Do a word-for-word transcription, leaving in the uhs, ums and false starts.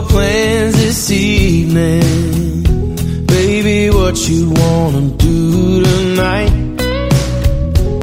your plans this evening? Baby, what you wanna do tonight?